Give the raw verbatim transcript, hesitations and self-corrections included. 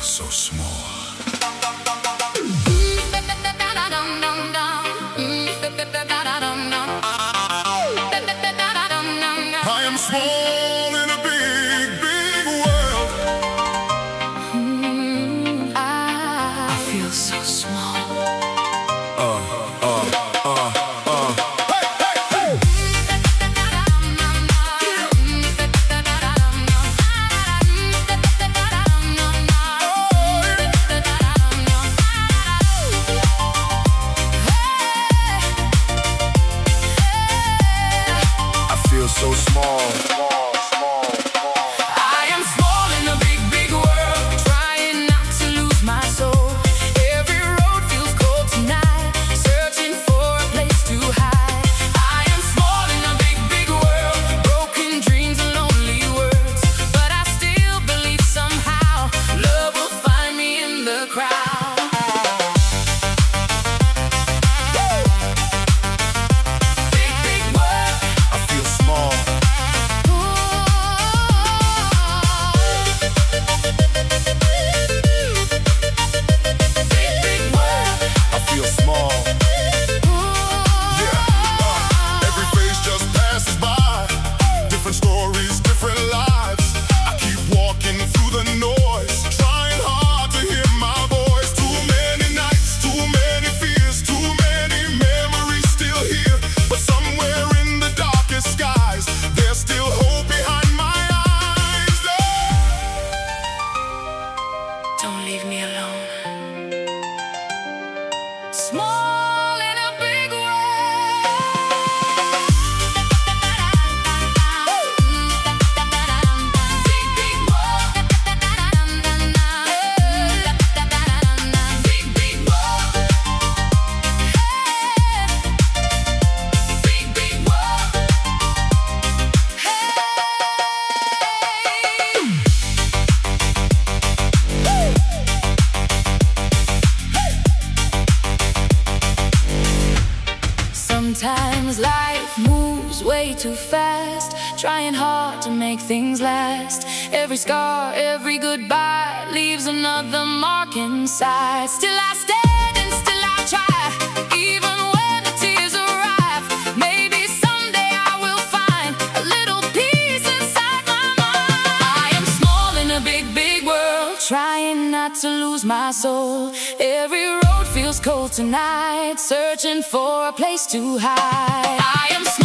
so small. I am small in a big, big world. Mm, I, I feel so small. Uh, uh, uh, uh. Hey, hey, hey. I feel so small. I am small in a big, big world, trying not to lose my soul. Every road feels cold tonight, searching for a place to hide. I am small in a big, big world, broken dreams and lonely words, but I still believe somehow love will find me in the crowd. Big, big world. I feel small. I feel small. Yeah. Uh, every phase just passes by. Different stories, different lives. I keep walking through the noise, trying hard to hear my voice. Too many nights, too many fears, too many memories still here. But somewhere in the darkest skies, there's still hope behind my eyes. Don't leave me alone. Small in a big world. Big, big world. Big, big world. Big, big world. Sometimes life moves way too fast, trying hard to make things last. Every scar, every goodbye leaves another mark inside. Still I stand and still I try, even when the tears arrive. Maybe someday I will find a little peace inside my mind. I am small in a big, big world, trying not to lose my soul. Every road feels cold tonight, searching for a place to hide. I am small.